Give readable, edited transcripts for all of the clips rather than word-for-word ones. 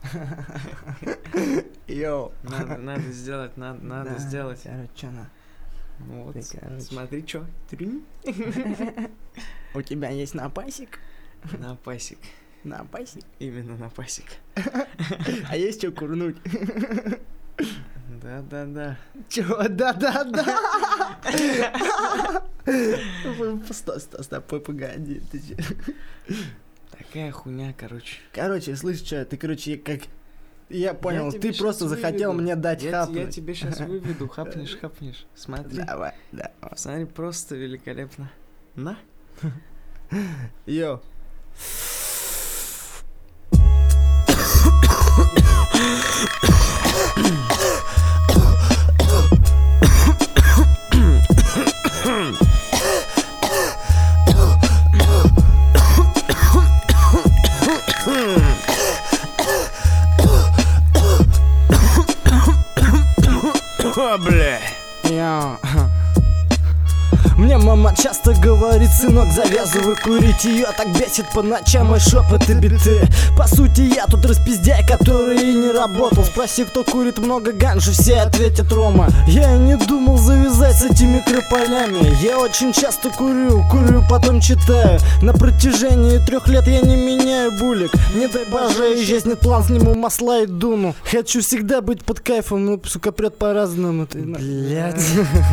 Йоу. Надо сделать, надо сделать. Короче, что надо? Вот, Ты, короче. смотри, что. У тебя есть напасик? На пасик. Напасик? Именно на пасик. А есть что курнуть? Да. Чё? Да. Стой, погоди. Ты чё? Такая хуйня, короче. Короче, слышь, что, ты, короче, как... Я понял, тебе ты просто щас захотел выведу. мне дать Я хапнуть. тебе сейчас выведу, хапнешь. Смотри. Давай, да. Смотри, просто великолепно. На. Йо. Бля. Йо. Мне мама часто говорит: сынок, завязывай курить. Ее так бесит по ночам мой шепот и биты. По сути, я тут распиздяй, который и не работал. Спроси, кто курит много ганжи, все ответят: Рома. Я и не думал завязать с этими крополями. Я очень часто курю, потом читаю. На протяжении 3 лет я не меняю булик. Не дай боже, исчезнет план, сниму масла и дуну. Хочу всегда быть под кайфом, но, сука, прет по-разному. Блядь.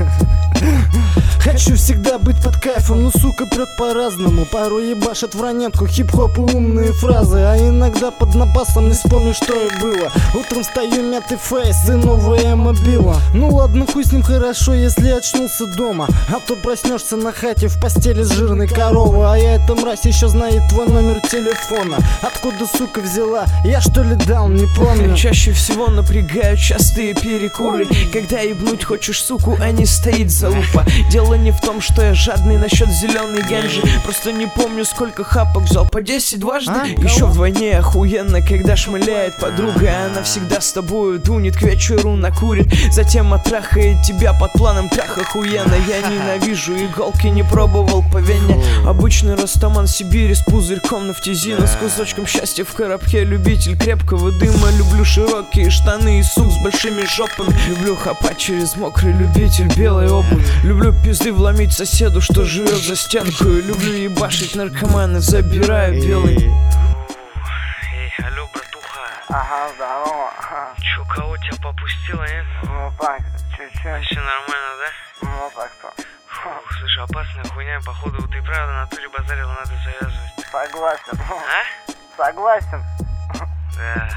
Хочу всегда быть под кайфом, но, сука, прет по-разному. Порой ебашит в ранетку хип-хоп и умные фразы. А иногда под напасом не вспомню, что и было. Утром встаю, мятый фейс и новая мобила. Ну ладно, хуй с ним, хорошо, если очнулся дома. А то проснешься на хате в постели с жирной коровой. А я эта мразь еще знает твой номер телефона. Откуда, сука, взяла? Я что ли дал, не помню. Чаще всего напрягают частые перекуры. Когда ебнуть хочешь, суку, а не стоит залупа. Дело не в том, что я жадный насчет зеленой ганжи. Просто не помню, сколько хапок взял, по 10 дважды. Еще вдвойне охуенно, когда шмыляет подруга. Она всегда с тобою дунет, к вечеру накурит. Затем оттрахает тебя под планом трах охуенно. Я ненавижу иголки, не пробовал по вене. Обычный растаман Сибири с пузырьком нафтизина, с кусочком счастья в коробке. Любитель крепкого дыма. Люблю широкие штаны и сук с большими жопами. Люблю хапать через мокрый, любитель белой обуви. Люблю пизды вломить соседу, что живет за стенкой. Люблю ебашить наркоманов, забираю белый. Эй, алло, братуха. Ага, здорово. Чё, кого тебя попустило, нет? Ну так, чуть-чуть. Все нормально, да? Ну так то. Фу, слушай, опасная хуйня, походу, ты правда на натуре базарил, надо завязывать. Согласен. А? Согласен. Да.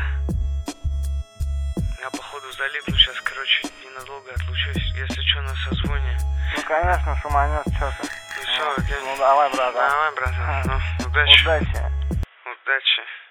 Я, походу, залипну сейчас, короче, ненадолго отлучусь. Если что, на созвоне. Ну конечно, шуманешь, чё ты. Ну все, окей. Ну давай, братан. Давай, братан. Ну, удачи. Удачи. Удачи.